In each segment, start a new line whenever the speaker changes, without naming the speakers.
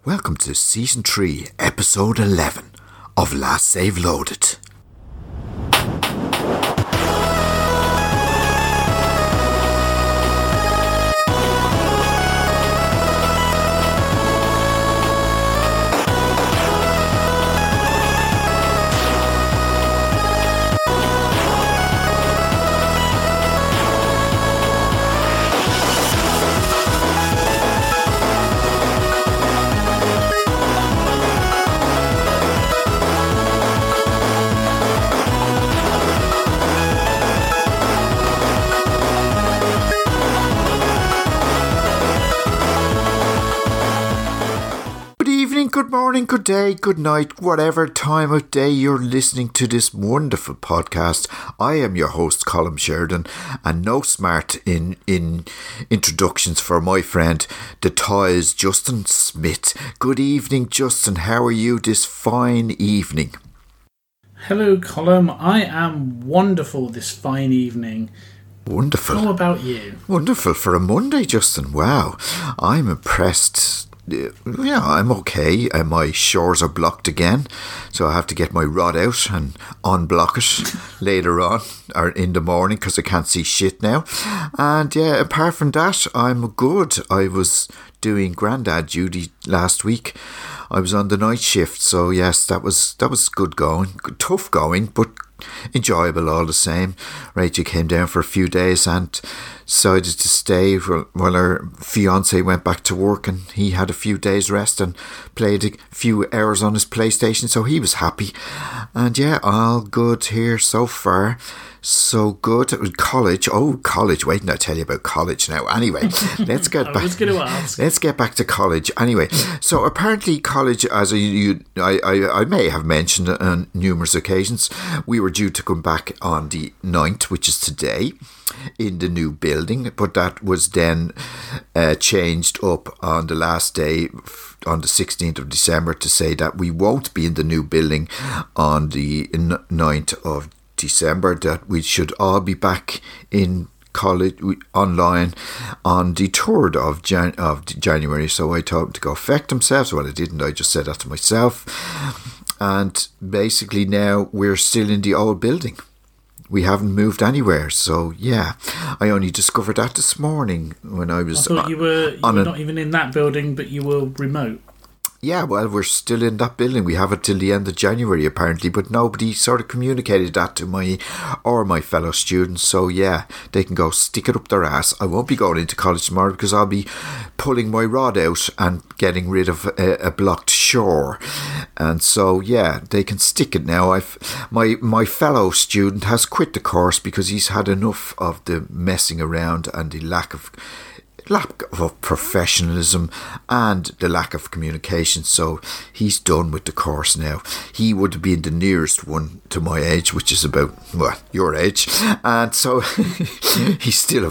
Welcome to Season 3, Episode 11 of Last Save Loaded. Good morning, good day, good night, whatever time of day you're listening to this wonderful podcast. I am your host, Colin Sheridan, and no smart in introductions for my friend, the Toys, Justin Smith. Good evening, Justin. How are you this fine evening?
Hello, Colin. I am wonderful this fine evening.
Wonderful.
How about you?
Wonderful for a Monday, Justin. Wow. I'm impressed. Yeah, I'm okay. My shores are blocked again, so I have to get my rod out and unblock it later on or in the morning because I can't see shit now. And yeah, apart from that, I'm good. I was doing granddad duty last week. I was on the night shift, so yes, that was good going. Tough going, but enjoyable all the same. Rachel came down for a few days and decided to stay while her fiance went back to work, and he had a few days rest and played a few hours on his PlayStation, so he was happy. And yeah, all good here so far. So good. College. Wait till I tell you about college now. Anyway, let's get back.
I was going to ask.
Let's get back to college. Anyway, so apparently college, as I may have mentioned on numerous occasions, we were due to come back on the 9th, which is today, in the new building, but that was then changed up on the last day, on the 16th of December, to say that we won't be in the new building on the 9th of December, that we should all be back in college online on the 3rd of January. So I told them to go affect themselves. Well, I didn't. I just said that to myself. And basically now we're still in the old building. We haven't moved anywhere. So yeah, I only discovered that this morning when I was.
I thought you were not even in that building, but you were remote.
Yeah, well, we're still in that building. We have it till the end of January, apparently, but nobody sort of communicated that to my fellow students. So, yeah, they can go stick it up their ass. I won't be going into college tomorrow because I'll be pulling my rod out and getting rid of a blocked shore. And so, yeah, they can stick it now. My fellow student has quit the course because he's had enough of the messing around and the lack of professionalism and the lack of communication, so he's done with the course now. He would have been the nearest one to my age, which is about, well, your age, and so he's still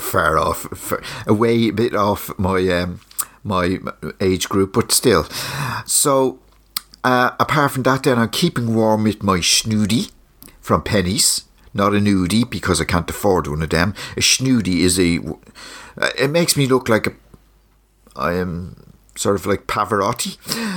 a bit off my age group, but still. So apart from that, then I'm keeping warm with my Schnoodie from Penny's. Not a nudie, because I can't afford one of them. A Schnoodie is it makes me look like I am sort of like Pavarotti.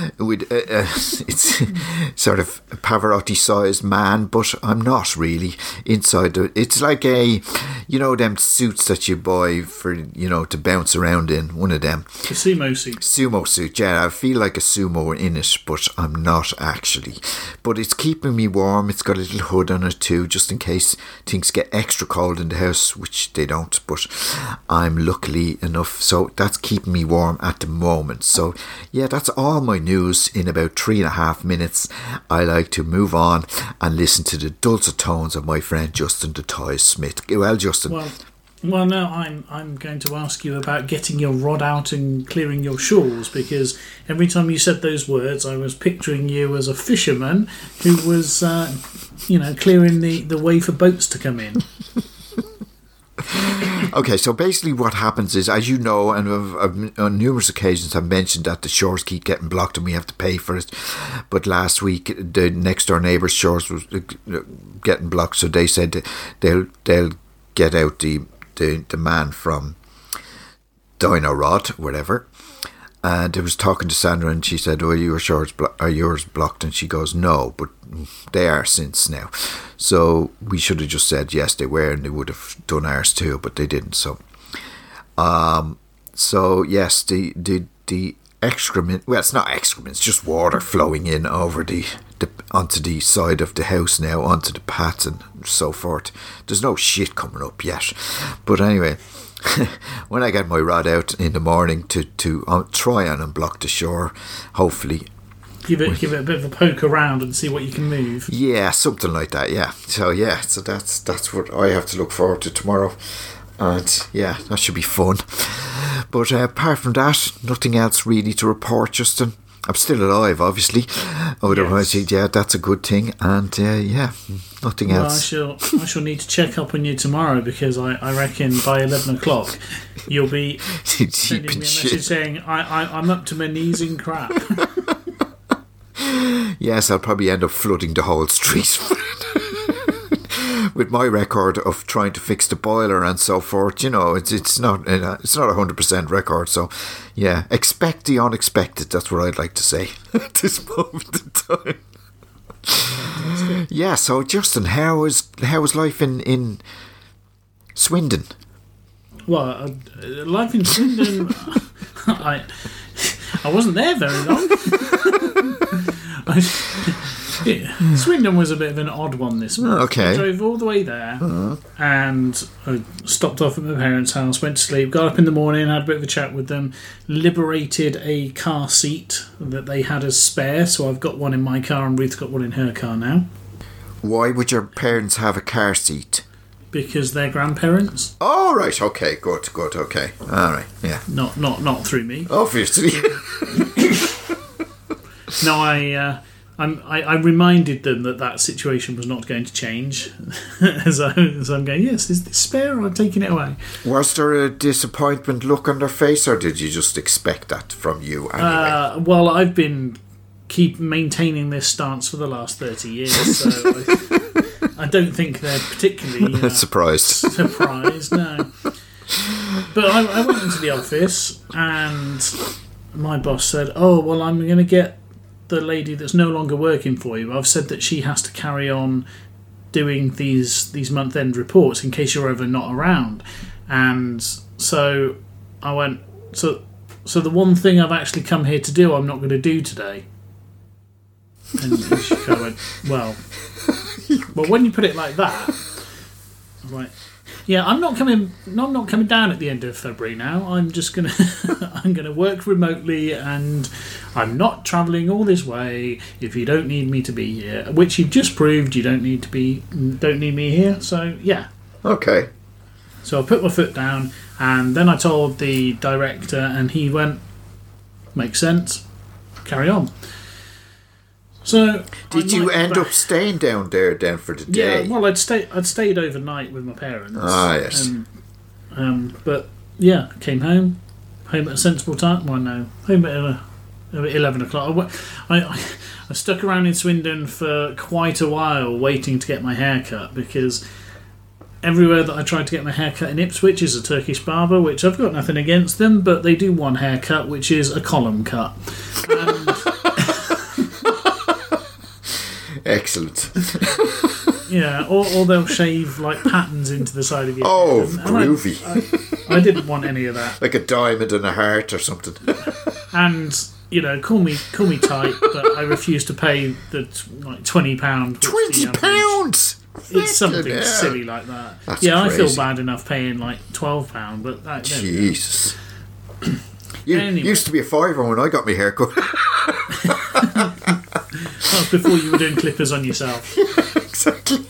It's sort of a Pavarotti-sized man, but I'm not really inside. It's like them suits that you buy for, to bounce around in, one of them.
A sumo suit.
Sumo suit, yeah. I feel like a sumo in it, but I'm not actually. But it's keeping me warm. It's got a little hood on it too, just in case things get extra cold in the house, which they don't, but I'm luckily enough. So that's keeping me warm at the moment. So, yeah, that's all my news in about 3.5 minutes. I like to move on and listen to the dulcet tones of my friend Justin the Toys Smith. Well, Justin.
Well, no, I'm going to ask you about getting your rod out and clearing your shores, because every time you said those words, I was picturing you as a fisherman who was, clearing the way for boats to come in.
Okay, so basically what happens is, as you know, and I've on numerous occasions have mentioned that the shores keep getting blocked and we have to pay for it. But last week, the next door neighbour's shores was getting blocked, so they said they'll get out the man from Dino Rod, whatever, And I was talking to Sandra, and she said, "Oh, are yours blocked?" And she goes, "No, but they are since now." So we should have just said yes, they were, and they would have done ours too, but they didn't. So yes, the excrement. Well, it's not excrement; it's just water flowing in over onto the side of the house now, onto the paths and so forth. There's no shit coming up yet, but anyway. When I get my rod out in the morning to try and unblock the shore, hopefully
give it a bit of a poke around and see what you can move.
Yeah, something like that. Yeah. So that's what I have to look forward to tomorrow, and yeah, that should be fun. But apart from that, nothing else really to report, Justin. I'm still alive, obviously. Otherwise,
Yes.
yeah, that's a good thing. And yeah, nothing else.
I shall need to check up on you tomorrow, because I reckon by 11 o'clock you'll be sending me a message saying I'm up to my knees in crap.
Yes, I'll probably end up flooding the whole street with my record of trying to fix the boiler and so forth. You know, it's not a 100% record. So, yeah, expect the unexpected. That's what I'd like to say at this moment in time. Yeah. So, Justin, how was life in Swindon?
Well, life in Swindon, I wasn't there very long. Swindon was a bit of an odd one this month.
Okay.
I drove all the way there and I stopped off at my parents' house, went to sleep, got up in the morning, had a bit of a chat with them, liberated a car seat that they had as spare, so I've got one in my car and Ruth's got one in her car now.
Why would your parents have a car seat?
Because they're grandparents.
Oh, right, okay, good, okay. All right, yeah.
Not through me.
Obviously.
No, I reminded them that situation was not going to change. as I'm going, yes, is this spare or I'm taking it away?
Was there a disappointment look on their face, or did you just expect that from you anyway?
Well, I've been maintaining this stance for the last 30 years, so I don't think they're particularly
surprised,
no. But I went into the office and my boss said, "Oh, well, I'm going to get the lady that's no longer working for you. I've said that she has to carry on doing these month-end reports in case you're ever not around." And so I went, so the one thing I've actually come here to do, I'm not going to do today. And she kind of went, well, when you put it like that, I was like, yeah, I'm not coming down at the end of February now. I'm just I'm gonna work remotely, and I'm not travelling all this way if you don't need me to be here. Which you've just proved you don't need me here. So yeah.
Okay.
So I put my foot down, and then I told the director, and he went, "Makes sense. Carry on." So
did you end up staying down there then for the day?
Yeah, well, I'd stayed overnight with my parents.
Ah, yes.
But yeah, came home at a sensible time. Well, no, home at 11 o'clock. I stuck around in Swindon for quite a while waiting to get my hair cut, because everywhere that I tried to get my hair cut in Ipswich is a Turkish barber, which I've got nothing against them, but they do one haircut, which is a column cut. And
excellent.
Yeah, or they'll shave like patterns into the side of your
head.
And
groovy.
I didn't want any of that.
Like a diamond and a heart or something.
And call me tight, but I refuse to pay the £20.
£20.
It's something silly like that.
That's
crazy. I feel bad enough paying like £12, but that.
Jesus. You
anyway.
Used to be a £5 when I got my hair cut.
That was before you were doing clippers on yourself.
Exactly.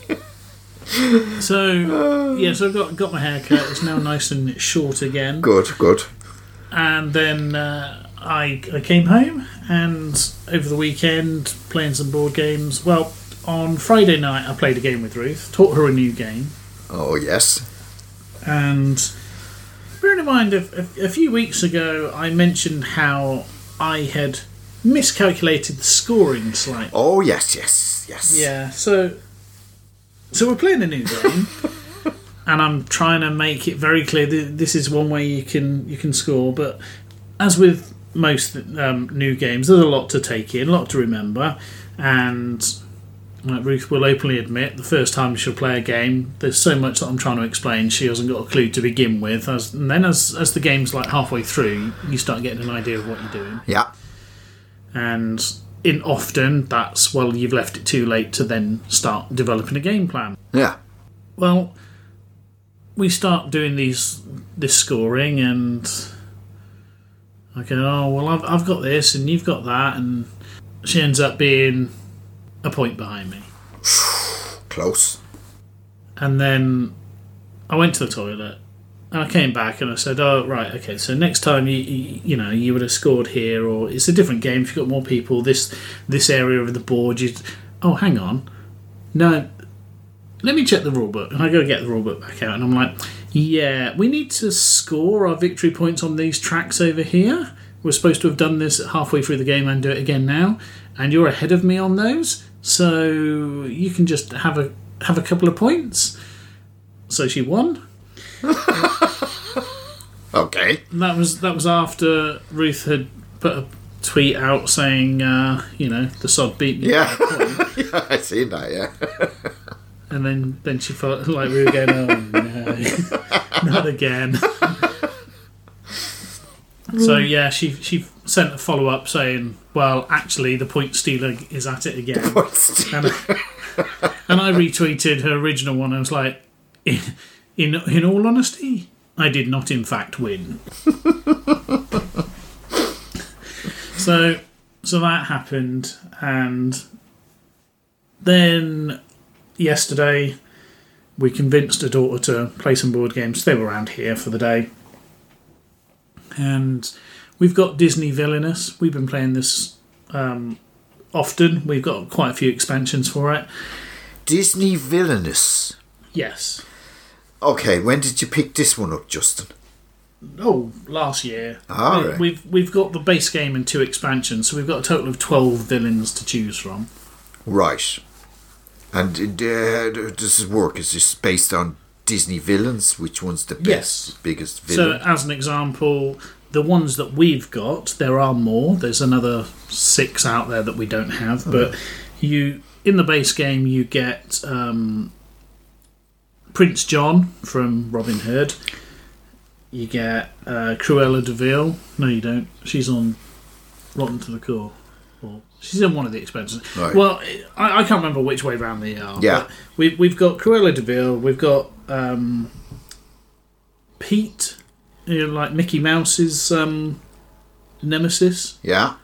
So I got my hair cut. It's now nice and short again.
Good.
And then I came home, and over the weekend playing some board games. Well, on Friday night I played a game with Ruth, taught her a new game.
Oh yes.
And bearing in mind, a few weeks ago I mentioned how I had miscalculated the scoring slightly.
Oh yes.
Yeah, so we're playing a new game, and I'm trying to make it very clear that this is one way you can score. But as with most new games, there's a lot to take in, a lot to remember, and Ruth will openly admit the first time she'll play a game, there's so much that I'm trying to explain she hasn't got a clue to begin with, and then as the game's like halfway through, you start getting an idea of what you're doing.
Yeah.
And often that's, well, you've left it too late to then start developing a game plan.
Yeah.
Well, we start doing this scoring, and I go, oh, well, I've got this, and you've got that, and she ends up being a point behind me.
Close.
And then I went to the toilet, and I came back, and I said, oh, right, okay, so next time you would have scored here, or it's a different game, if you've got more people, this area of the board, oh, hang on. No, let me check the rulebook. And I go get the rulebook back out, and I'm like, yeah, we need to score our victory points on these tracks over here. We're supposed to have done this halfway through the game and do it again now, and you're ahead of me on those, so you can just have a couple of points. So she won.
Okay.
That was after Ruth had put a tweet out saying, the sod beat me.
Yeah. Yeah, I seen that, yeah.
And then she felt like we were going, oh no, not again. So yeah, she sent a follow up saying, well, actually the point stealer is at it again. And I retweeted her original one. I was like, in all honesty, I did not in fact win. So that happened, and then yesterday we convinced her daughter to play some board games. They were around here for the day. And we've got Disney Villainous. We've been playing this often. We've got quite a few expansions for it.
Disney Villainous?
Yes.
Okay, when did you pick this one up, Justin?
Oh, last year.
Right.
We've got the base game and 2 expansions, so we've got a total of 12 villains to choose from.
Right. And does it work? Is this based on Disney villains? Which one's the biggest villain?
So, as an example, the ones that we've got, there are more. There's another 6 out there that we don't have. But in the base game, you get Prince John from Robin Hood. You get Cruella de Vil. No, you don't. She's on Rotten to the Core. Or she's in one of the expansions. Right. Well, I can't remember which way round they are.
Yeah.
But we've got Cruella de Vil. We've got Pete, like Mickey Mouse's nemesis.
Yeah.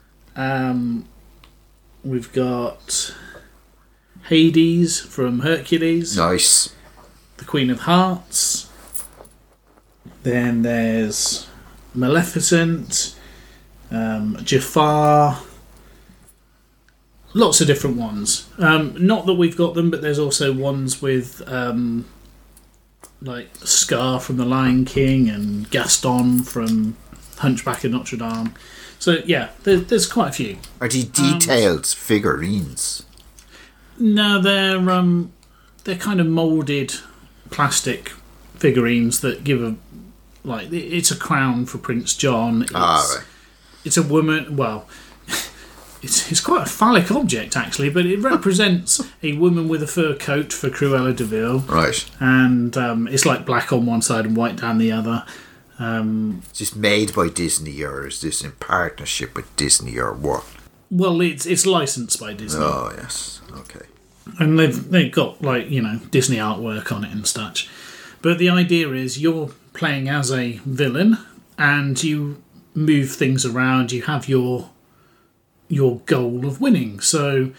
We've got Hades from Hercules.
Nice.
The Queen of Hearts. Then there's Maleficent, Jafar. Lots of different ones. Not that we've got them, but there's also ones with like Scar from The Lion King and Gaston from Hunchback of Notre Dame. So yeah, there's quite a few.
Are they detailed figurines?
No, they're kind of moulded plastic figurines that give a, like, it's a crown for Prince John.
Right.
It's a woman. Well, it's quite a phallic object actually, but it represents a woman with a fur coat for Cruella de Vil.
Right.
And it's like black on one side and white down the other.
Is this made by Disney, or is this in partnership with Disney, or what?
Well, it's licensed by Disney.
Oh yes, okay.
And they've got, like, Disney artwork on it and such. But the idea is you're playing as a villain and you move things around. You have your goal of winning. So,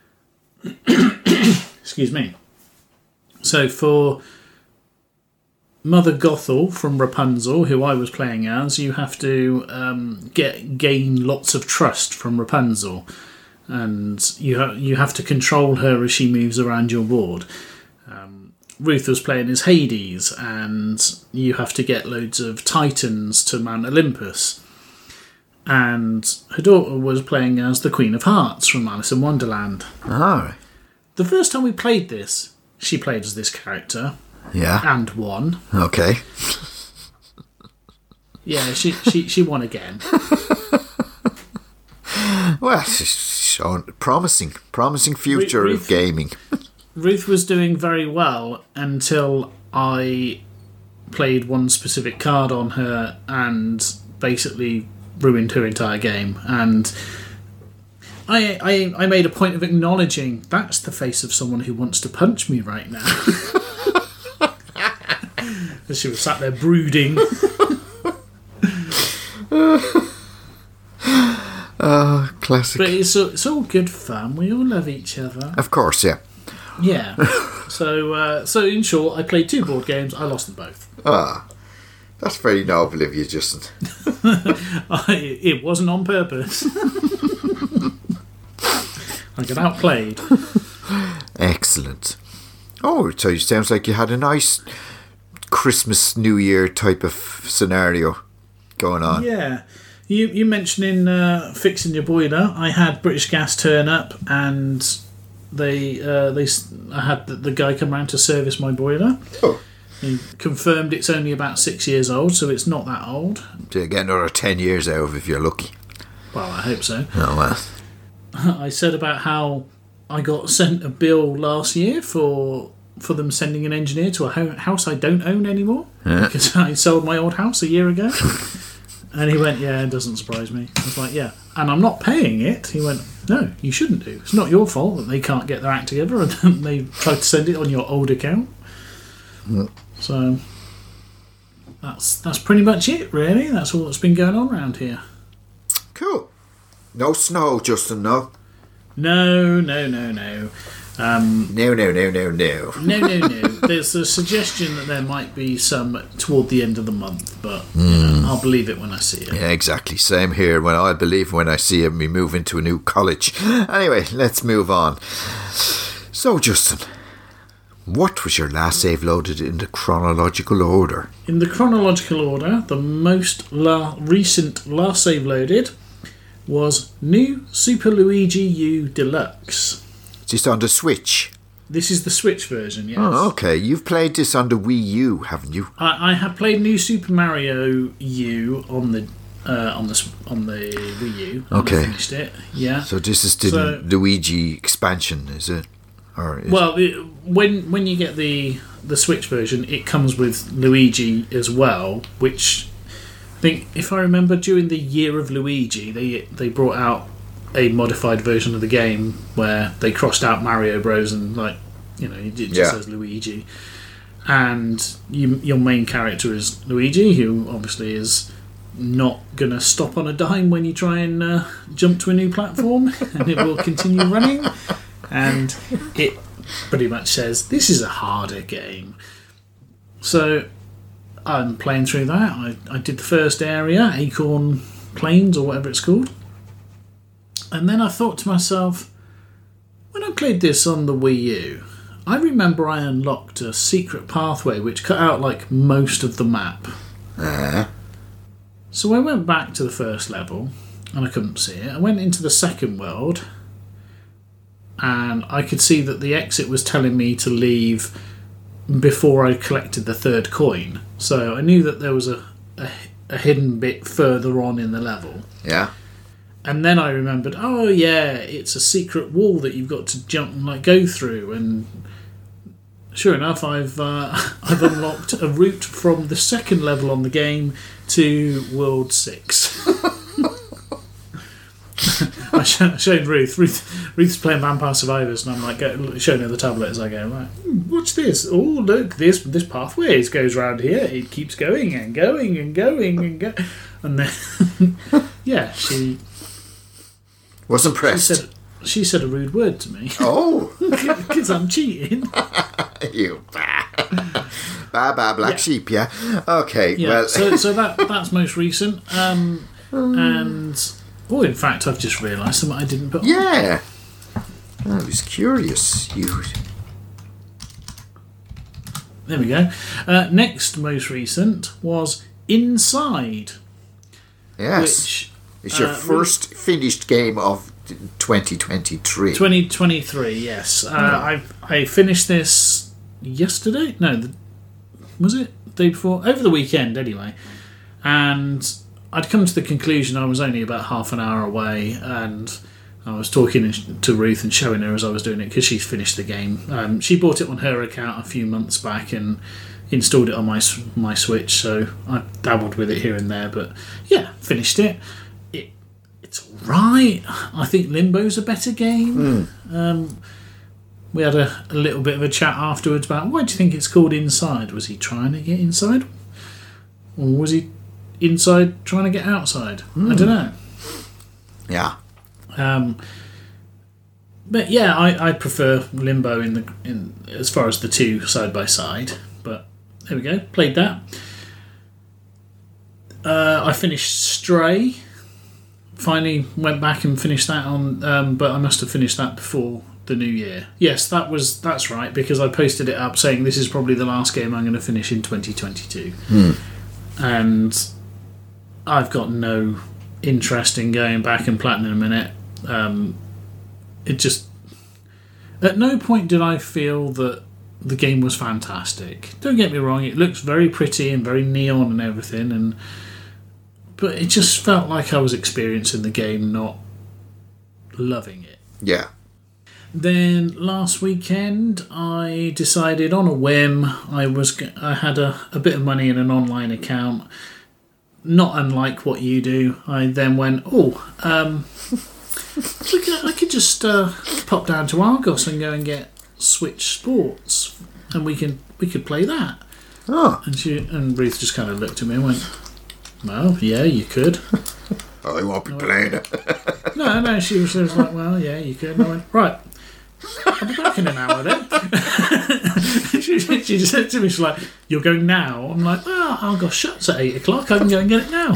excuse me. So for Mother Gothel from Rapunzel, who I was playing as, you have to gain lots of trust from Rapunzel. And you have to control her as she moves around your board. Ruth was playing as Hades, and you have to get loads of titans to Mount Olympus. And her daughter was playing as the Queen of Hearts from Alice in Wonderland.
Oh.
The first time we played this, she played as this character.
Yeah.
And won.
Okay.
Yeah, she won again.
Well, it's shown promising future of gaming.
Ruth was doing very well until I played one specific card on her and basically ruined her entire game. And I made a point of acknowledging that's the face of someone who wants to punch me right now. And she was sat there brooding.
Classic.
But it's all good fun. We all love each other.
Of course, yeah.
Yeah. So in short, I played 2 board games. I lost them both.
That's very noble of you, Justin.
It wasn't on purpose. I got outplayed.
Excellent. Oh, so it sounds like you had a nice Christmas, New Year type of scenario going on.
Yeah. You mentioning fixing your boiler. I had British Gas turn up, and I had the guy come round to service my boiler.
Oh.
He confirmed it's only about 6 years old, so it's not that old.
So you get another 10 years out of it if you're lucky.
Well, I hope so.
Oh, well.
I said about how I got sent a bill last year for them sending an engineer to a house I don't own anymore, because I sold my old house a year ago. And he went, yeah, it doesn't surprise me. I was like, yeah, and I'm not paying it. He went, no, you shouldn't do. It's not your fault that they can't get their act together and they tried to send it on your old account. So that's pretty much it, really. That's all that's been going on around here.
Cool. No snow, Justin, no?
No.
No.
No. There's a suggestion that there might be some toward the end of the month, but I'll believe it when I see it.
Yeah, exactly. Same here. I believe when I see it, we move into a new college. Anyway, let's move on. So, Justin, what was your last save loaded in the chronological order?
In the chronological order, the most recent last save loaded was New Super Luigi U Deluxe.
Just on the Switch?
This is the Switch version, yes.
Oh, okay. You've played this on the Wii U, haven't you?
I have played New Super Mario U on the Wii U.
Okay.
I finished it. Yeah.
So this is the Luigi expansion, is it?
When you get the Switch version, it comes with Luigi as well, which I think, if I remember, during the Year of Luigi, they brought out a modified version of the game where they crossed out Mario Bros and it just says Luigi, and your main character is Luigi, who obviously is not gonna stop on a dime when you try and jump to a new platform, and it will continue running, and it pretty much says this is a harder game. So I'm playing through that. I did the first area, Acorn Plains or whatever it's called. And then I thought to myself, when I played this on the Wii U, I remember I unlocked a secret pathway which cut out most of the map. So I went back to the first level and I couldn't see it. I went into the second world and I could see that the exit was telling me to leave before I collected the third coin. So I knew that there was a hidden bit further on in the level.
Yeah.
And then I remembered, oh yeah, it's a secret wall that you've got to jump and go through. And sure enough, I've unlocked a route from the second level on the game to World 6. I showed Ruth. Ruth's playing Vampire Survivors, and I'm showing her the tablet as I go. Watch this! Oh, look, this pathway goes round here. It keeps going and going and going and go. And then, yeah, she
was impressed.
She said a rude word to me.
Oh,
because I'm cheating.
You black sheep. Yeah. Okay.
Yeah,
well,
so that's most recent. And in fact, I've just realised something I didn't put on.
Yeah. I was curious.
There we go. Next most recent was Inside.
Yes.
Which,
it's your first finished game of 2023.
2023, yes. I finished this yesterday? No, was it the day before? Over the weekend, anyway. And I'd come to the conclusion I was only about half an hour away, and I was talking to Ruth and showing her as I was doing it because she's finished the game. She bought it on her account a few months back and installed it on my Switch, so I dabbled with it here and there. But yeah, finished it. It's alright. I think Limbo's a better game. We had a little bit of a chat afterwards about why do you think it's called Inside? Was he trying to get inside? Or was he inside trying to get outside? I don't know.
Yeah.
But yeah, I prefer Limbo in as far as the two side by side. But there we go. Played that. I finished Stray. Finally went back and finished that on, but I must have finished that before the new year. Yes, that's right, because I posted it up saying this is probably the last game I'm going to finish in 2022. And I've got no interest in going back and platinum it. It just... At no point did I feel that the game was fantastic. Don't get me wrong, it looks very pretty and very neon and everything, but it just felt like I was experiencing the game, not loving it.
Yeah.
Then last weekend, I decided on a whim, I had a bit of money in an online account, not unlike what you do. I then went, I could just pop down to Argos and go and get Switch Sports, and we could play that.
Oh.
And Ruth just kind of looked at me and went, well, yeah, you could.
I won't be playing it.
No, she was like, well, yeah, you could. And I went, right, I'll be back in an hour then. she said to me, she's like, you're going now? I'm like, I'll go shuts at 8 o'clock. I can go and get it now.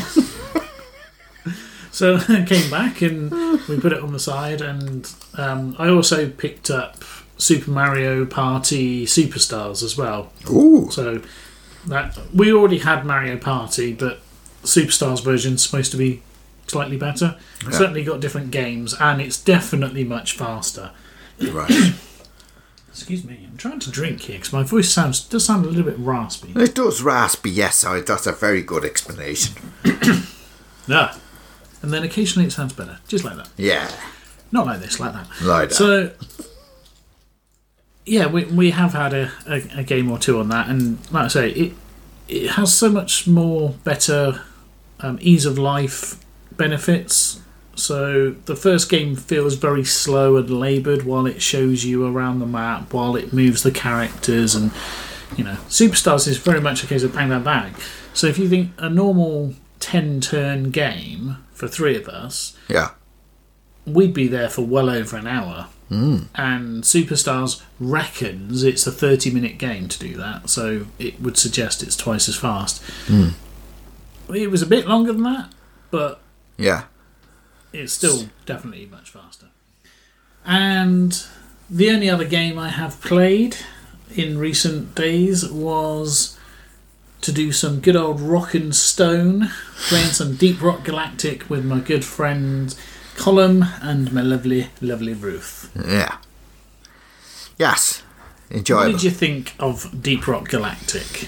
So I came back and we put it on the side, and I also picked up Super Mario Party Superstars as well.
Ooh.
So that we already had Mario Party, but Superstars version's supposed to be slightly better. Yeah. Certainly got different games, and it's definitely much faster.
Right.
Excuse me, I'm trying to drink here because my voice does sound a little bit raspy.
It does raspy, yes. That's a very good explanation.
Yeah. And then occasionally it sounds better, just like that.
Yeah.
Not like this, like that.
Like that.
So, yeah, we have had a game or two on that, and like I say, it has so much more better ease of life benefits. So the first game feels very slow and laboured while it shows you around the map, while it moves the characters, and Superstars is very much a case of bang bang bang. So if you think a normal 10-turn game for three of us,
yeah,
we'd be there for well over an hour. And Superstars reckons it's a 30-minute game to do that, so it would suggest it's twice as fast. It was a bit longer than that, but
yeah,
it's still definitely much faster. And the only other game I have played in recent days was to do some good old rock and stone, playing some Deep Rock Galactic with my good friend Colm and my lovely, lovely Ruth.
Yeah. Yes. Enjoyable.
What did you think of Deep Rock Galactic?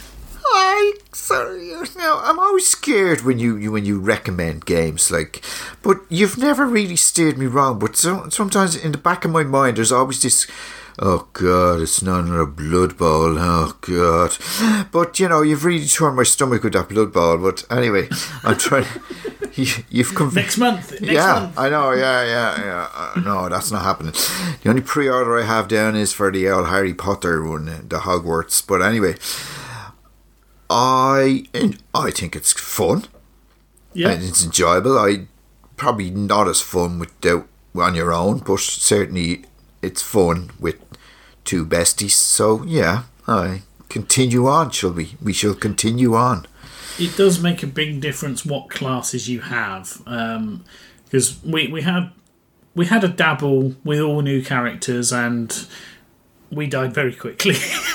I'm always scared when you recommend games, but you've never really steered me wrong. But sometimes in the back of my mind, there's always this, oh God, it's not another Blood Bowl. Oh God, but you've really turned my stomach with that Blood Bowl. But anyway, I'm trying. You've come
next month.
I know. Yeah. No, that's not happening. The only pre-order I have down is for the old Harry Potter one, the Hogwarts. But anyway. I think it's fun.
Yeah,
and it's enjoyable. Probably not as fun without on your own, but certainly it's fun with two besties. So yeah, I continue on. Shall we? We shall continue on.
It does make a big difference what classes you have, because we had a dabble with all new characters, and we died very quickly.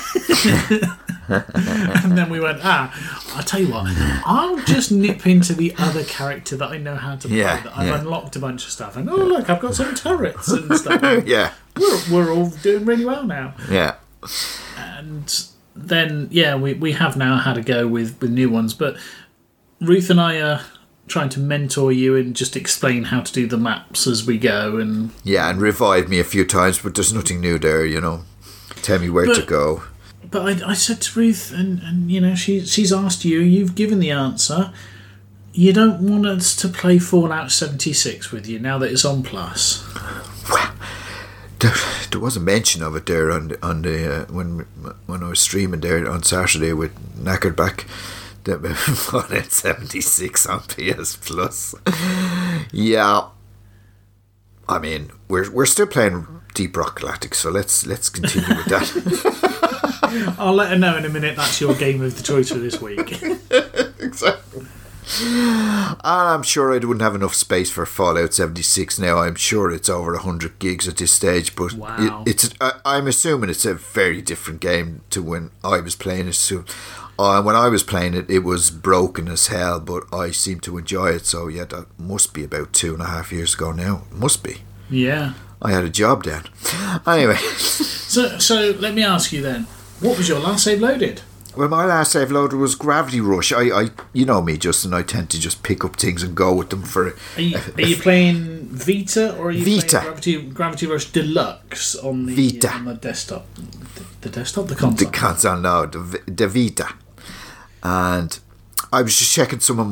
And then we went, I'll tell you what, I'll just nip into the other character that I know how to play, that I've unlocked a bunch of stuff, and look, I've got some turrets and stuff.
Yeah.
We're all doing really well now.
Yeah.
And then, we have now had a go with new ones, but Ruth and I are trying to mentor you and just explain how to do the maps as we go. And
revive me a few times, but there's nothing new there, Tell me where to go.
But I said to Ruth, and she's asked you, you've given the answer. You don't want us to play Fallout 76 with you now that it's on Plus.
Well, there was a mention of it there on the when I was streaming there on Saturday with Knackered that Fallout 76 on PS Plus. Yeah, I mean we're still playing Deep Rock Galactic, so let's continue with that.
I'll let her know in a minute that's your game of the choice for this week.
Exactly. And I'm sure I wouldn't have enough space for Fallout 76 now. I'm sure it's over 100 gigs at this stage, but
wow.
I'm assuming it's a very different game to when I was playing it. So, when I was playing it, it was broken as hell, but I seem to enjoy it. So yeah, that must be about 2.5 years ago now. It must be.
Yeah.
I had a job then. Anyway.
So let me ask you then, what was your last save loaded?
Well, my last save loader was Gravity Rush. I you know me, Justin. I tend to just pick up things and go with them for.
Are you playing Vita or are you
Vita.
playing Gravity Rush Deluxe on the
Vita.
On the desktop? The desktop, the console.
The console, no, the Vita. And I was just checking some of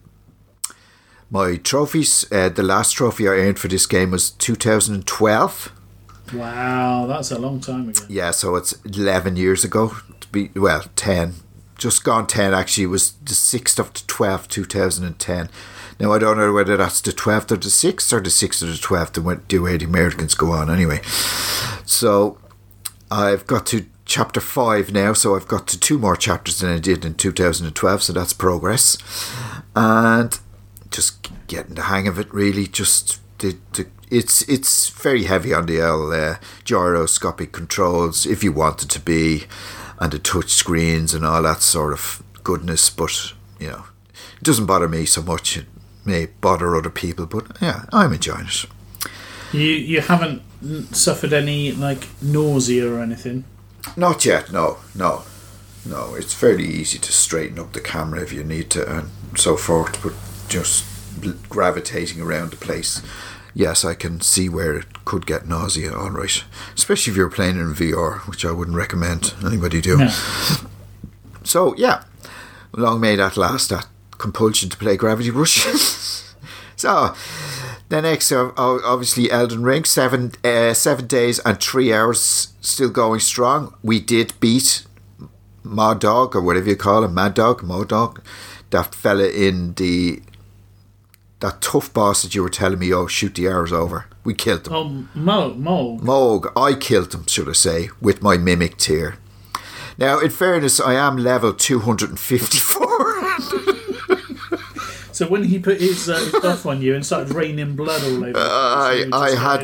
my trophies. The last trophy I earned for this game was 2012.
Wow, that's a long time ago.
Yeah, so it's 11 years ago. 10. Just gone 10, actually. It was the 6th of the 12th, 2010. Now, I don't know whether that's the 12th or the 6th or the 6th or the 12th, and the way the Americans go on anyway. So, I've got to chapter 5 now, so I've got to 2 more chapters than I did in 2012, so that's progress. And just getting the hang of it, really. Just it's very heavy on the gyroscopic controls, if you want it to be, and the touch screens and all that sort of goodness, but it doesn't bother me so much. It may bother other people, but yeah, I'm enjoying it.
You haven't suffered any nausea or anything?
Not yet, no. It's fairly easy to straighten up the camera if you need to and so forth, but just gravitating around the place, yes, I can see where it could get nausea, all right. Especially if you're playing in VR, which I wouldn't recommend anybody do.
No.
So, yeah, long may that last, that compulsion to play Gravity Rush. So, the next, obviously, Elden Ring, 7 days and 3 hours, still going strong. We did beat Mad Dog, or whatever you call him, Mad Dog, that fella in that tough boss that you were telling me, shoot the arrows over. We killed him.
Oh, Moog.
Moog. I killed him, should I say, with my Mimic Tear. Now, in fairness, I am level 254.
So when he put his stuff on you and started raining blood all over,
I had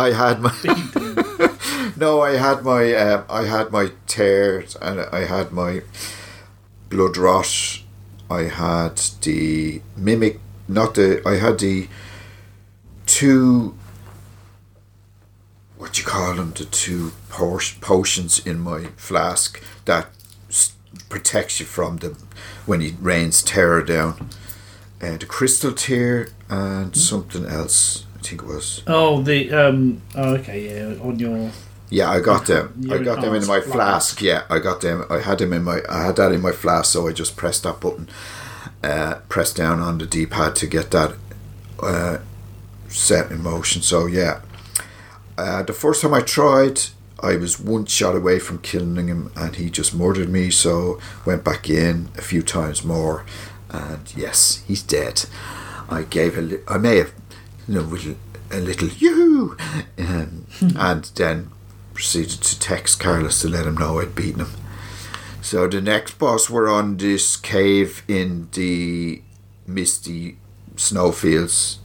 my tears and I had my blood rot. I had the Mimic. I had the 2, what you call them, the 2 potions in my flask that protects you from them when it rains terror down. The Crystal Tear and something else, I think it was.
Oh, okay, yeah, on your...
Yeah, I got them. I got them in my flask. Yeah, I got them. I had that in my flask, so I just pressed that button. Press down on the D-pad to get that set in motion. So yeah, the first time I tried, I was 1 shot away from killing him and he just murdered me, so went back in a few times more and yes, he's dead. I may have with a little yoo-hoo and then proceeded to text Carlos to let him know I'd beaten him. So the next boss, we're on this cave in the misty snowfields.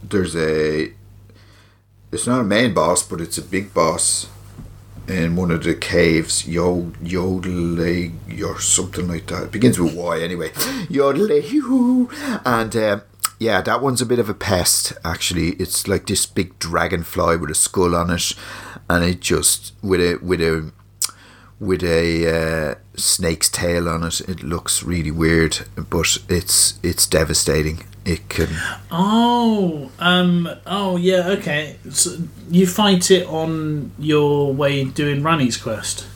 It's not a main boss, but it's a big boss in one of the caves, Yodelay or something like that. It begins with Y anyway. Yodelay, and yeah, that one's a bit of a pest, actually. It's like this big dragonfly with a skull on it, and it just, with with a snake's tail on it. It looks really weird, but it's devastating. It can.
Oh, yeah, okay. So you fight it on your way doing Ranni's quest.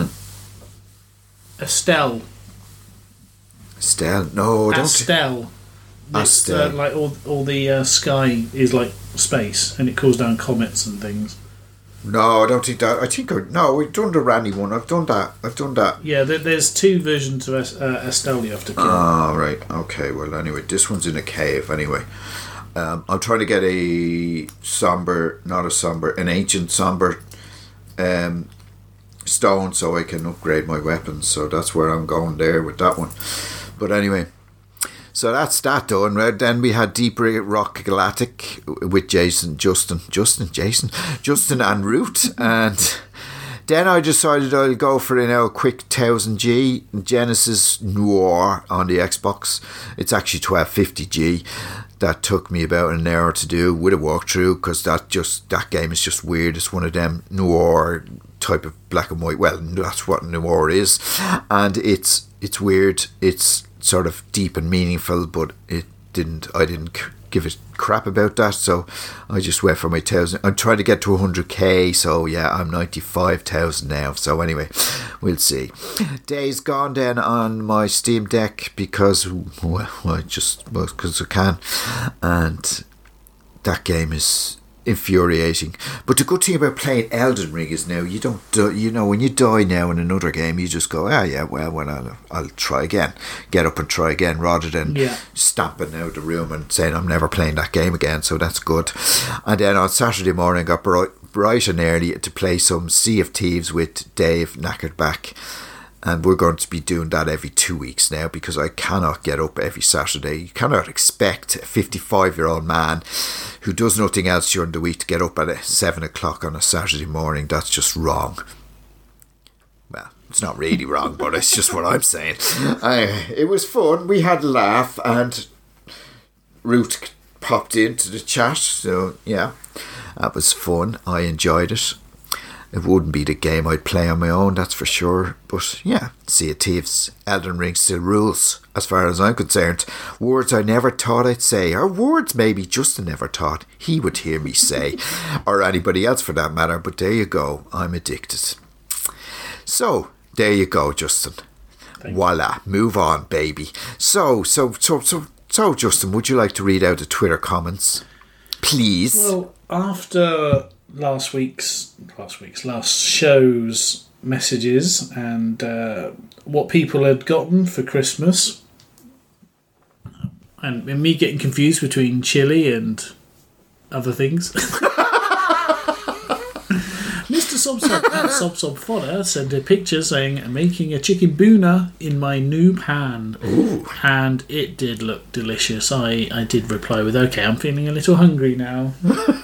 Estelle.
Estelle? No, don't.
Estelle. It's
Estelle.
like all the sky is like space, and it calls down comets and things.
No, I don't think that. No, we've done the Randy one. I've done that.
Yeah, there's two versions of Estelle you have to kill.
Ah, right. Okay. Well, anyway, this one's in a cave. Anyway, I'm trying to get an ancient somber stone so I can upgrade my weapons. So that's where I'm going there with that one. But anyway. So that's that done. Right? Then we had Deep Rock Galactic with Justin and Root. And then I decided I'll go for a quick 1000G Genesis Noir on the Xbox. It's actually 1250G. That took me about an hour to do with a walkthrough because that game is just weird. It's one of them noir type of black and white. Well, that's what noir is. And it's weird. It's sort of deep and meaningful, but I didn't give a crap about that, so I just went for my 1000. I'm trying to get to 100k, so yeah, I'm 95,000 now. So anyway, we'll see. Days Gone then on my Steam Deck because I can, and that game is infuriating. But the good thing about playing Elden Ring is now you don't when you die now in another game, you just go, I'll try again, get up and try again, rather than stamping out the room and saying I'm never playing that game again. So that's good. And then on Saturday morning got bright and early to play some Sea of Thieves with Dave Knackered Back. And we're going to be doing that every 2 weeks now because I cannot get up every Saturday. You cannot expect a 55-year-old man who does nothing else during the week to get up at 7 o'clock on a Saturday morning. That's just wrong. Well, it's not really wrong, but it's just what I'm saying. It was fun. We had a laugh and Root popped into the chat. So, yeah, that was fun. I enjoyed it. It wouldn't be the game I'd play on my own, that's for sure. But yeah, Sea of Thieves, Elden Ring still rules, as far as I'm concerned. Words I never thought I'd say, or words maybe Justin never thought he would hear me say, or anybody else for that matter. But there you go, I'm addicted. So, there you go, Justin. Voila, move on, baby. So, Justin, would you like to read out the Twitter comments, please?
Well, after last show's messages and what people had gotten for Christmas, and me getting confused between chili and other things. Mr. Sob Fodder sent a picture saying, making a chicken boona in my new pan.
Ooh.
And it did look delicious. I did reply with, okay, I'm feeling a little hungry now.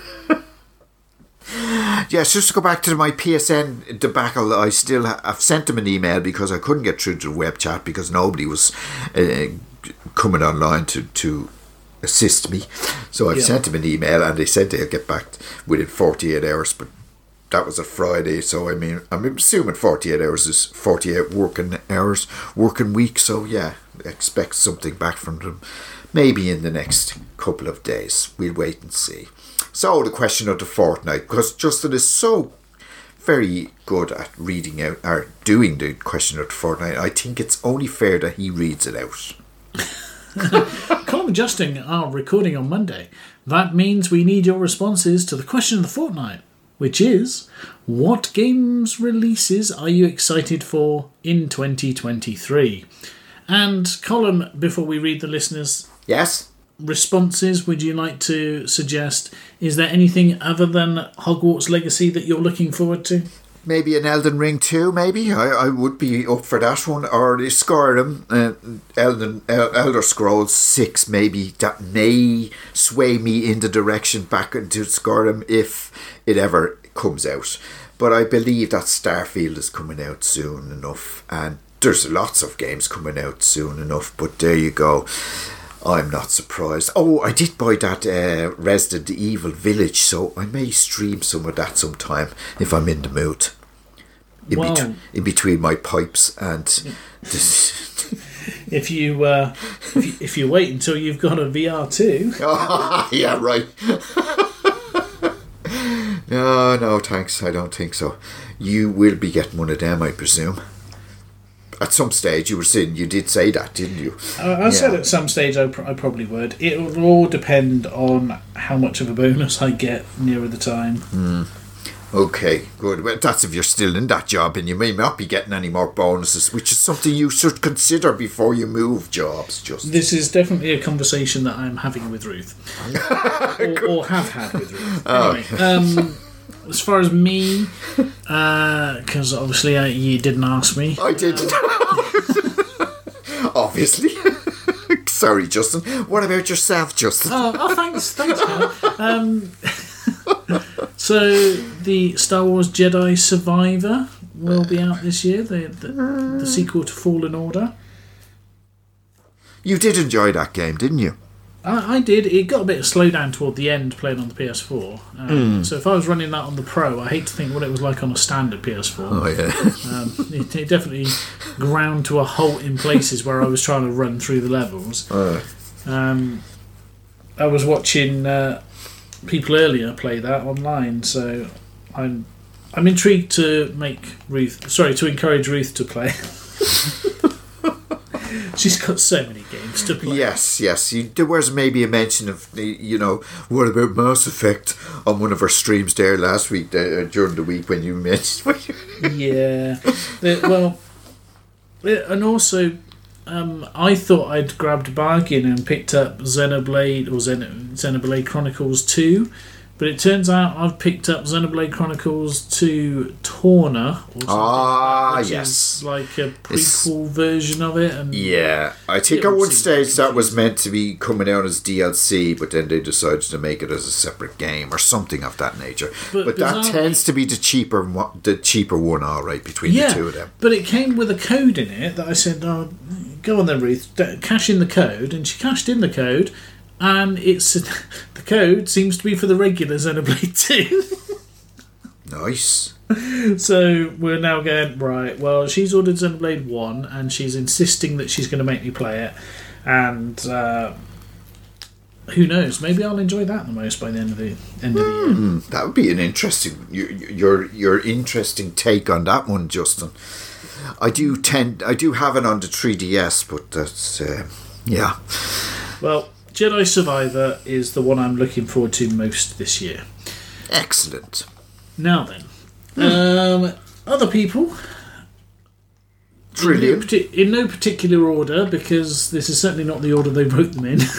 Yes, just to go back to my PSN debacle, I've sent them an email because I couldn't get through to the web chat because nobody was coming online to assist me. So I've sent them an email and they said they'll get back within 48 hours, but that was a Friday, so I mean, I'm assuming 48 hours is 48 working week, so yeah, expect something back from them maybe in the next couple of days. We'll wait and see. So, the question of the fortnight, because Justin is so very good at reading out or doing the question of the fortnight, I think it's only fair that he reads it out.
Colin and Justin are recording on Monday. That means we need your responses to the question of the fortnight, which is, what games releases are you excited for in 2023? And Colin, before we read the listeners' responses, would you like to suggest, is there anything other than Hogwarts Legacy that you're looking forward to?
Maybe an Elden Ring 2, maybe. I would be up for that one. Or the Skyrim, Elder Scrolls 6, maybe. That may sway me in the direction back into Skyrim if it ever comes out. But I believe that Starfield is coming out soon enough. And there's lots of games coming out soon enough. But there you go. I'm not surprised. Oh, I did buy that Resident Evil Village, so I may stream some of that sometime if I'm in the mood. in between my pipes and this.
If you wait until you've got a VR2.
Oh, yeah, right. No, thanks. I don't think so. You will be getting one of them, I presume. At some stage, you did say that, didn't you?
I said at some stage I probably would. It will all depend on how much of a bonus I get nearer the time.
Okay, good. Well, that's if you're still in that job, and you may not be getting any more bonuses, which is something you should consider before you move jobs.
This is definitely a conversation that I'm having with Ruth, or have had with Ruth. Anyway, as far as me, because obviously you didn't ask me.
I didn't. Obviously. Sorry, Justin. What about yourself, Justin?
Oh, thanks, Hannah. So the Star Wars Jedi Survivor will be out this year, the sequel to Fallen Order.
You did enjoy that game, didn't you?
I did. It got a bit of slowdown toward the end playing on the PS4. So if I was running that on the Pro, I hate to think what it was like on a standard PS4.
Oh, yeah.
It definitely ground to a halt in places where I was trying to run through the levels. I was watching people earlier play that online, so I'm intrigued to encourage Ruth to play. She's got so many games to play.
Yes. There was maybe a mention of what about Mass Effect on one of our streams there last week during the week when you mentioned.
Yeah, and also I thought I'd grabbed a bargain and picked up Xenoblade Chronicles 2, but it turns out I've picked up Xenoblade Chronicles 2 Torna, which is like a prequel version of it. And
yeah, I think at one stage that was meant to be coming out as DLC, but then they decided to make it as a separate game or something of that nature. But that tends to be the cheaper one, all right, between the two of them.
But it came with a code in it that I said, "Oh, go on then, Ruth, cash in the code," and she cashed in the code. And the code seems to be for the regular Xenoblade 2.
Nice.
So we're now going, right, well, she's ordered Xenoblade 1 and she's insisting that she's going to make me play it. And who knows, maybe I'll enjoy that the most by the end of the year.
That would be an interesting, your interesting take on that one, Justin. I do have it on the 3DS, but that's, yeah.
Well, Jedi Survivor is the one I'm looking forward to most this year.
Excellent.
Now then, other people.
Brilliant.
In no particular order, because this is certainly not the order they wrote them in.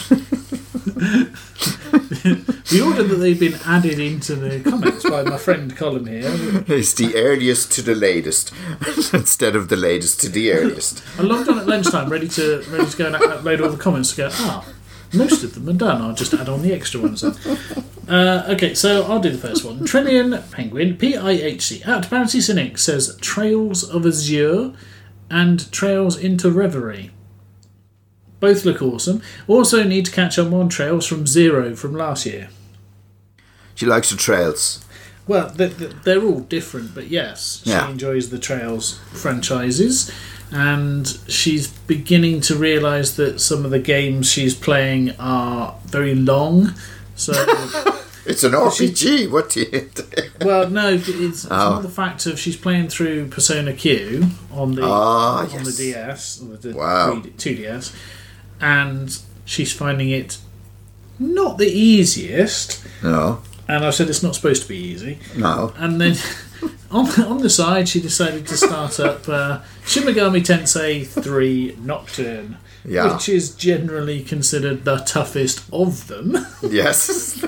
The order that they've been added into the comments by my friend Colin here.
It's the earliest to the latest, instead of the latest to the earliest.
I logged on at lunchtime, ready to go and upload all the comments to go, most of them are done. I'll just add on the extra ones then. Okay, so I'll do the first one. Trillion Penguin, PIHC, at Bouncy Cynic says Trails of Azure and Trails into Reverie. Both look awesome. Also need to catch up on Trails from Zero from last year.
She likes the Trails.
Well, they're all different, but yes, she enjoys the Trails franchises. And she's beginning to realise that some of the games she's playing are very long. So
it's an RPG. What do you think?
Well, no, it's more the fact of she's playing through Persona Q on the DS, or the 2DS, and she's finding it not the easiest.
No.
And I said it's not supposed to be easy.
No.
And then on the side, she decided to start up Shin Megami Tensei 3 Nocturne, which is generally considered the toughest of them.
Yes.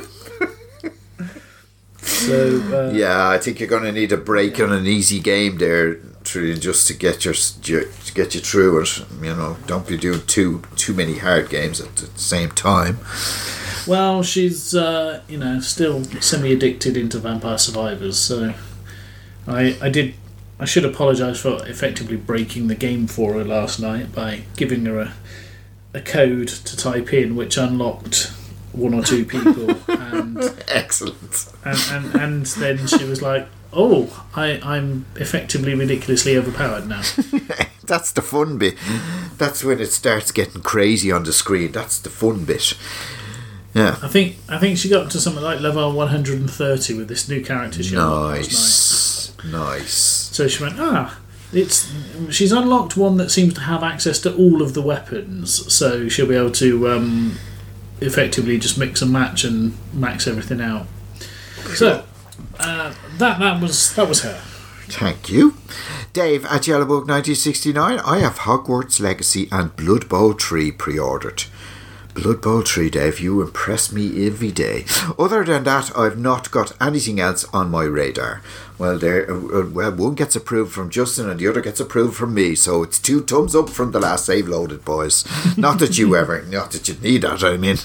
So
I think you're going to need a break on an easy game there, just to get you through it. Don't be doing too many hard games at the same time.
Well, she's still semi-addicted into Vampire Survivors, so I should apologise for effectively breaking the game for her last night by giving her a code to type in, which unlocked one or two people. And
excellent.
And then she was like, I'm effectively ridiculously overpowered now.
That's the fun bit. That's when it starts getting crazy on the screen. That's the fun bit. Yeah.
I think she got to something like level 130 with this new character she unlocked last night.
Nice.
So she went, she's unlocked one that seems to have access to all of the weapons, so she'll be able to effectively just mix and match and max everything out. So that was her.
Thank you. Dave at Yellowbook 1969, I have Hogwarts Legacy and Blood Bowl 3 pre-ordered. Blood Bowl 3, Dave, you impress me every day. Other than that, I've not got anything else on my radar. Well, one gets approved from Justin and the other gets approved from me, so it's 2 thumbs up from the last save loaded, boys. Not that you need that, I mean.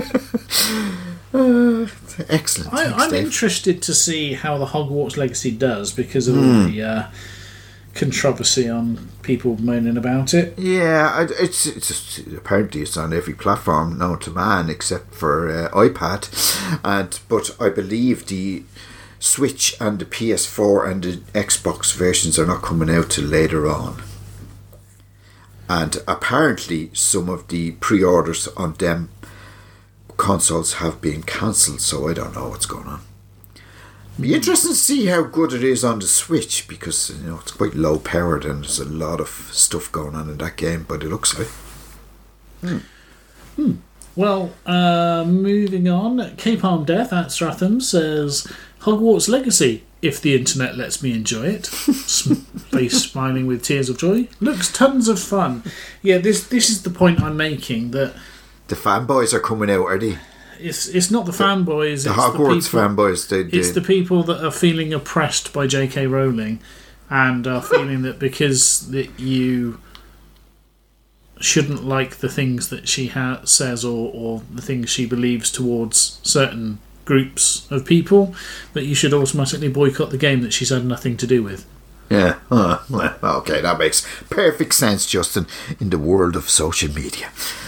Excellent.
I'm interested to see how the Hogwarts Legacy does because of all the controversy on people moaning about it.
Yeah, it's apparently it's on every platform known to man except for iPad, but I believe the Switch and the PS4 and the Xbox versions are not coming out till later on. And apparently some of the pre-orders on them consoles have been cancelled, so I don't know what's going on. Be interesting to see how good it is on the Switch because it's quite low powered and there's a lot of stuff going on in that game, but it looks like.
Well, moving on, Cape Arm Death at Stratham says Hogwarts Legacy, if the internet lets me enjoy it. Face smiling with tears of joy. Looks tons of fun. Yeah, this is the point I'm making, that
the fanboys are coming out, are they?
It's not the fanboys.
The Hogwarts fanboys.
It's the people that are feeling oppressed by J.K. Rowling and are feeling that because that you shouldn't like the things that she says or the things she believes towards certain groups of people, that you should automatically boycott the game that she's had nothing to do with.
Yeah. Well, okay, that makes perfect sense, Justin, in the world of social media.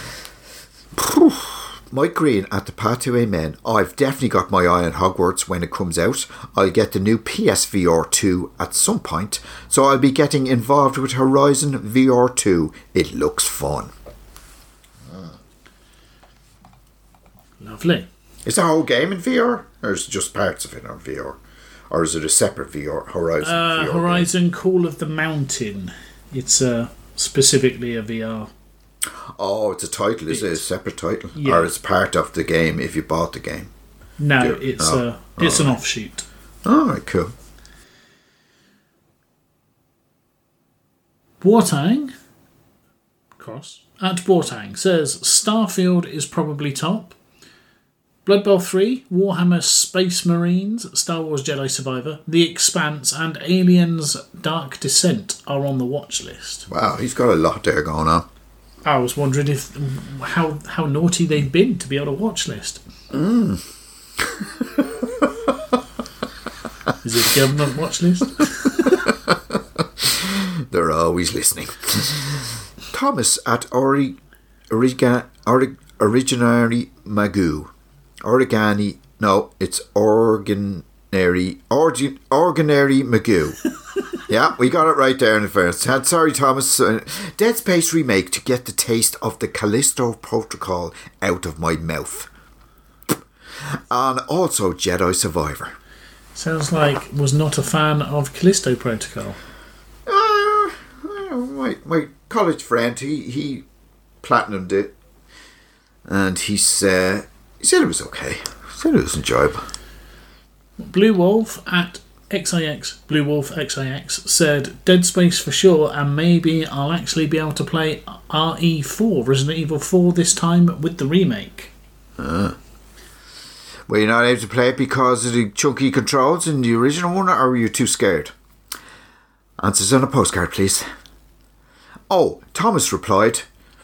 Mike Green at the Path to Amen. I've definitely got my eye on Hogwarts when it comes out. I'll get the new PSVR 2 at some point, so I'll be getting involved with Horizon VR 2. It looks fun.
Lovely.
Is the whole game in VR, or is it just parts of it on VR? Or is it a separate VR, Horizon VR
Horizon
game?
Call of the Mountain. It's specifically a VR.
Oh, it's a title, is it? A separate title?
Yeah.
Or it's part of the game if you bought the game?
No, it's an offshoot.
Alright, cool.
Bortang at Bortang says Starfield is probably top. Blood Bowl 3, Warhammer Space Marines, Star Wars Jedi Survivor, The Expanse and Aliens Dark Descent are on the watch list.
Wow, he's got a lot there going on.
I was wondering how naughty they've been to be on a watch list. Is it a government watch list?
They're always listening. Thomas at Originary Magoo. Origani. No, it's Organary Magoo. Yeah, we got it right there in the first. Sorry, Thomas. Dead Space remake to get the taste of the Callisto Protocol out of my mouth. And also Jedi Survivor.
Sounds like was not a fan of Callisto Protocol.
My college friend, he platinumed it, and he said it was okay. He said it was enjoyable.
Blue Wolf at XIX, Blue Wolf XIX said Dead Space for sure, and maybe I'll actually be able to play RE4, Resident Evil 4 this time with the remake.
Were you not able to play it because of the chunky controls in the original one, or were you too scared? Answers on a postcard, please. Oh, Thomas replied,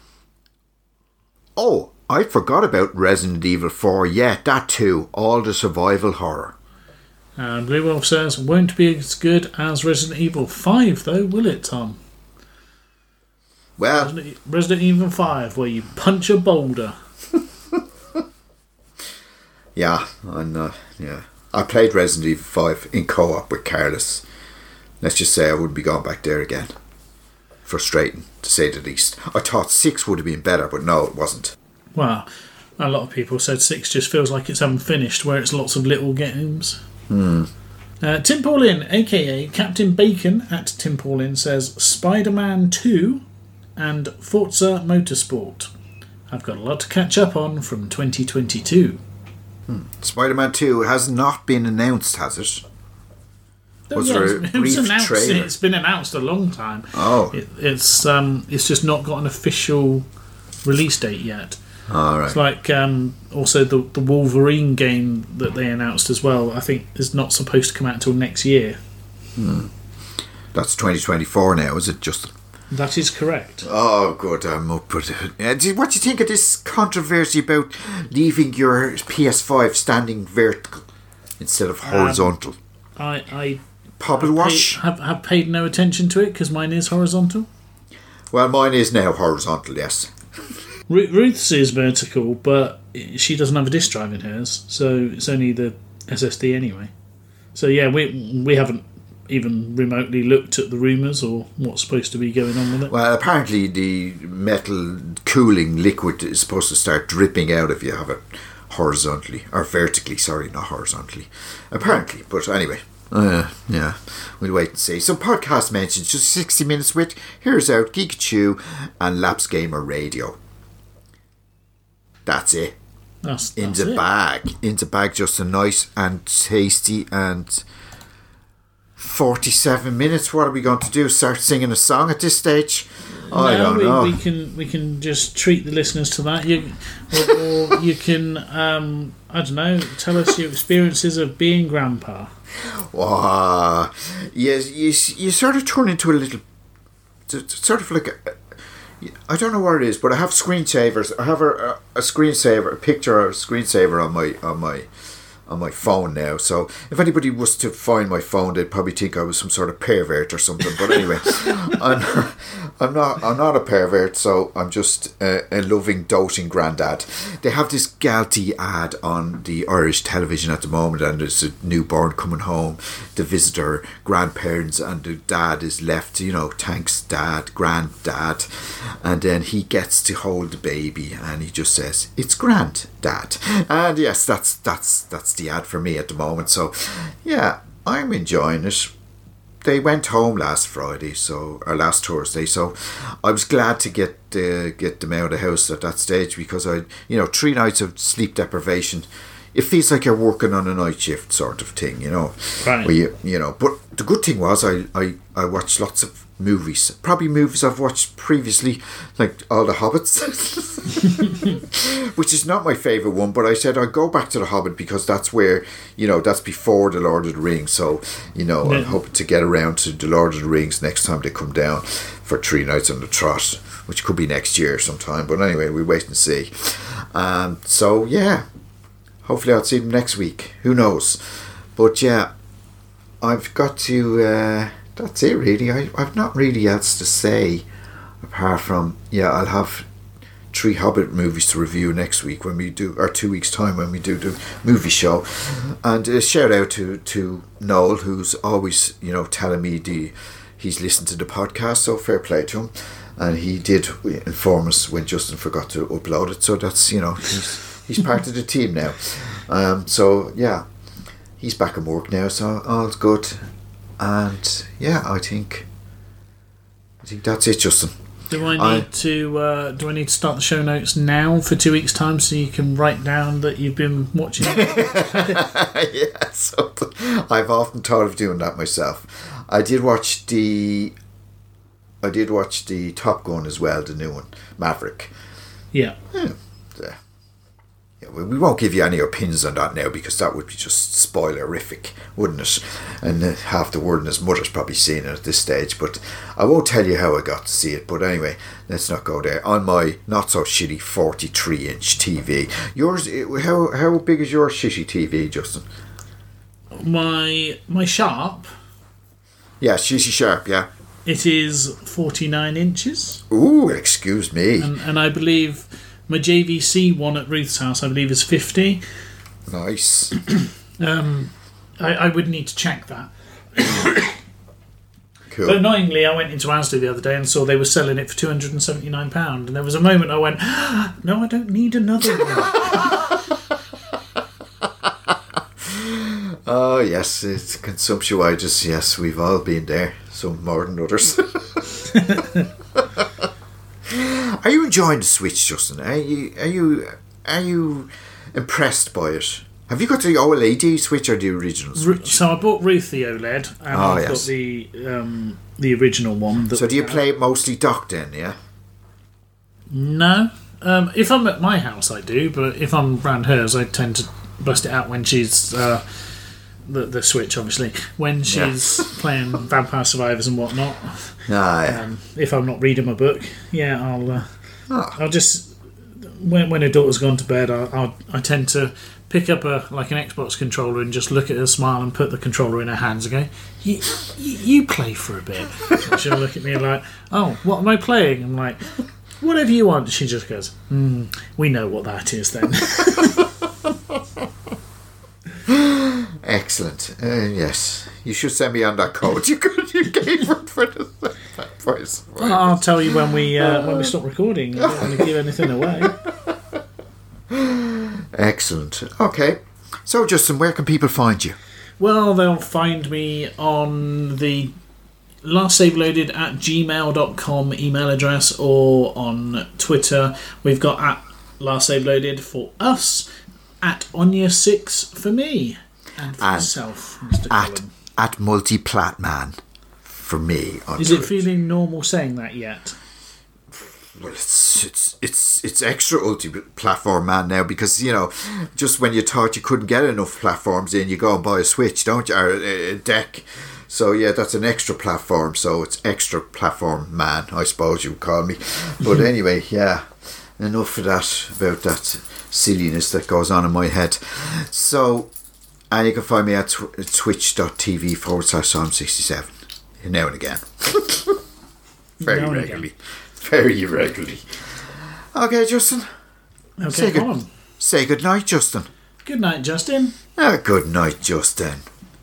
oh, I forgot about Resident Evil 4. Yeah, that too. All the survival horror.
And Blue Wolf says, won't be as good as Resident Evil 5 though, will it, Tom?
Well,
Resident Evil 5, where you punch a boulder.
Yeah, and yeah, I played Resident Evil 5 in co-op with Carlos. Let's just say I wouldn't be going back there again. Frustrating, to say the least. I thought 6 would have been better, but no, it wasn't.
Well, a lot of people said 6 just feels like it's unfinished, where it's lots of little games. Tim Paulin, a.k.a. Captain Bacon at Tim Paulin, says Spider-Man 2 and Forza Motorsport. I've got a lot to catch up on from 2022.
Spider-Man 2 has not been announced, has it? Was there a brief trailer?
It's been announced a long time.
Oh.
It's just not got an official release date yet.
All right.
It's like also the Wolverine game that they announced as well, I think is not supposed to come out until next year.
That's 2024 now, is it, Justin?
That is correct.
Oh, good. I'm up with it. What do you think of this controversy about leaving your PS5 standing vertical instead of horizontal?
I
Pobble wash?
have paid no attention to it because mine is horizontal.
Well, mine is now horizontal, yes.
Ruth's is vertical, but she doesn't have a disk drive in hers, so it's only the SSD anyway. So yeah, we haven't even remotely looked at the rumours or what's supposed to be going on with it.
Well, apparently the metal cooling liquid is supposed to start dripping out if you have it horizontally, or vertically, sorry, not horizontally. Apparently, but anyway. Yeah, we'll wait and see. Some podcast mentions, just 60 minutes with Here's Out, Geekachu, and Laps Gamer Radio. That's it.
That's
in the
it.
bag. In the bag, just a nice and tasty and 47 minutes. What are we going to do? Start singing a song at this stage? I don't know.
We can just treat the listeners to that. Or you can I don't know, tell us your experiences of being grandpa.
Wow. Yes, you sort of turn into a little, sort of like I don't know what it is, but I have screensavers. I have a screensaver, a picture of a screensaver on my phone now. So if anybody was to find my phone, they'd probably think I was some sort of pervert or something. But anyway, I'm not a pervert. So I'm just a loving, doting granddad. They have this Galty ad on the Irish television at the moment, and there's a newborn coming home to visit her grandparents, and the dad is left, thanks dad, granddad, and then he gets to hold the baby, and he just says, "It's granddad." And yes, that's the ad for me at the moment. So yeah, I'm enjoying it. They went home last Friday, or last Thursday, so I was glad to get them out of the house at that stage, because 3 nights of sleep deprivation, it feels like you're working on a night shift sort of thing,
Right.
Where but the good thing was I watched lots of movies, probably movies I've watched previously, like all the Hobbits, which is not my favourite one, but I said I'd go back to the Hobbit because that's where, that's before the Lord of the Rings, so I'm hoping to get around to the Lord of the Rings next time they come down for 3 nights on the trot, which could be next year sometime, but anyway, we wait and see. So yeah, hopefully I'll see them next week, who knows, but yeah, I've got to that's it really. I've not really else to say apart from I'll have 3 Hobbit movies to review next week when we do, or 2 weeks time when we do the movie show. And a shout out to Noel, who's always telling me he's listened to the podcast, so fair play to him. And he did inform us when Justin forgot to upload it, so that's he's part of the team now. So yeah, he's back at work now, so all's good. And yeah, I think that's it, Justin.
Do I need to start the show notes now for 2 weeks' time so you can write down that you've been watching?
Yeah, so I've often thought of doing that myself. I did watch the Top Gun as well, the new one, Maverick.
Yeah.
We won't give you any opinions on that now because that would be just spoilerific, wouldn't it? And half the world and his mother's probably seen it at this stage, but I won't tell you how I got to see it. But anyway, let's not go there. On my not so shitty 43-inch TV. Yours, how big is your shitty TV, Justin?
My Sharp.
Yeah, shitty Sharp, yeah.
It is 49 inches.
Ooh, excuse me.
And I believe my JVC one at Ruth's house, I believe, is 50.
Nice.
I would need to check that.
Cool.
But annoyingly, I went into Asda the other day and saw they were selling it for £279, and there was a moment I went, no, I don't need another one.
Oh, yes, it's consumptuitis. Yes, we've all been there, some more than others. Are you enjoying the Switch, Justin? Are you impressed by it? Have you got the OLED Switch or the original Switch?
So I bought Ruth the OLED, and I've got the original one.
So do you play it mostly docked in, yeah?
No. If I'm at my house, I do, but if I'm around hers, I tend to bust it out when she's... the Switch, obviously, when she's playing Vampire Survivors and whatnot. If I'm not reading my book, I'll just when her daughter's gone to bed, I tend to pick up an Xbox controller and just look at her, smile, and put the controller in her hands and go, you play for a bit. And she'll look at me like, oh, what am I playing? I'm like, whatever you want. She just goes, we know what that is then.
Excellent. Yes, you should send me on that code you gave for the price.
I'll tell you when we stop recording. I don't want to give anything away.
Excellent. Okay. So, Justin, where can people find you?
Well, they'll find me on the lastsaveloaded@gmail.com email address, or on Twitter. We've got @lastsaveloaded for us, @Onya6 for me, and for yourself, Mr. Cullen.
At Multiplatman for me on
Is
Twitch.
it feeling normal saying that yet?
Well, it's extra multi-platform, man, now, because, just when you thought you couldn't get enough platforms in, you go and buy a Switch, don't you, or a deck. So yeah, that's an extra platform, so it's extra platform, man, I suppose you would call me. But anyway, yeah, enough of that, about that silliness that goes on in my head. So, and you can find me at twitch.tv/Psalm67 now and again. Very regularly. Okay, Justin.
Okay, go on.
Say good night, Justin.
Good night, Justin.
Good night, Justin.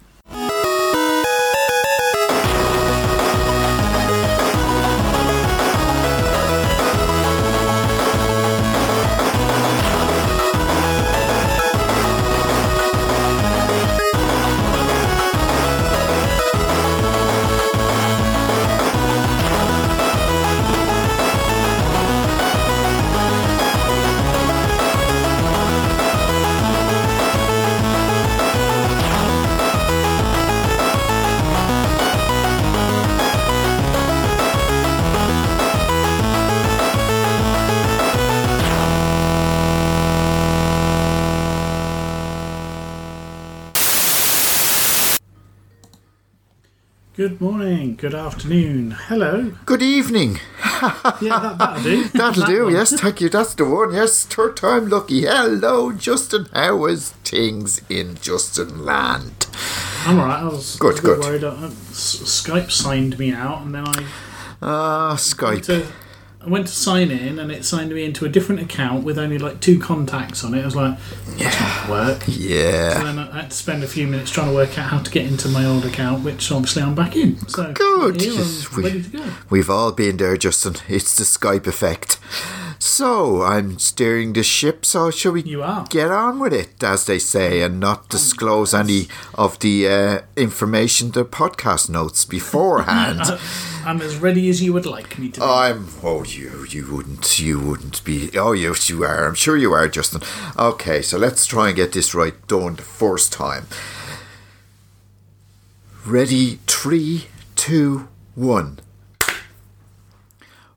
Good morning, good afternoon, hello.
Good evening.
Yeah, that'll do.
That'll do, yes, thank you. That's the one, yes. Third time lucky. Hello, Justin. How is things in Justin land?
I'm alright. I was
good.
worried. Skype signed me out, and then
Skype.
I went to sign in, and it signed me into a different account with only 2 contacts on it. I was like, that's not work.
Yeah.
So then I had to spend a few minutes trying to work out how to get into my old account, which obviously I'm back in. So
good.
Here, I'm ready to go.
We've all been there, Justin. It's the Skype effect. So, I'm steering the ship, so shall we get on with it, as they say, and not disclose any of the information, the podcast notes beforehand.
I'm as ready as you would like me to be.
You wouldn't be. Oh, yes, you are. I'm sure you are, Justin. Okay, so let's try and get this right done the first time. Ready, 3, 2, 1.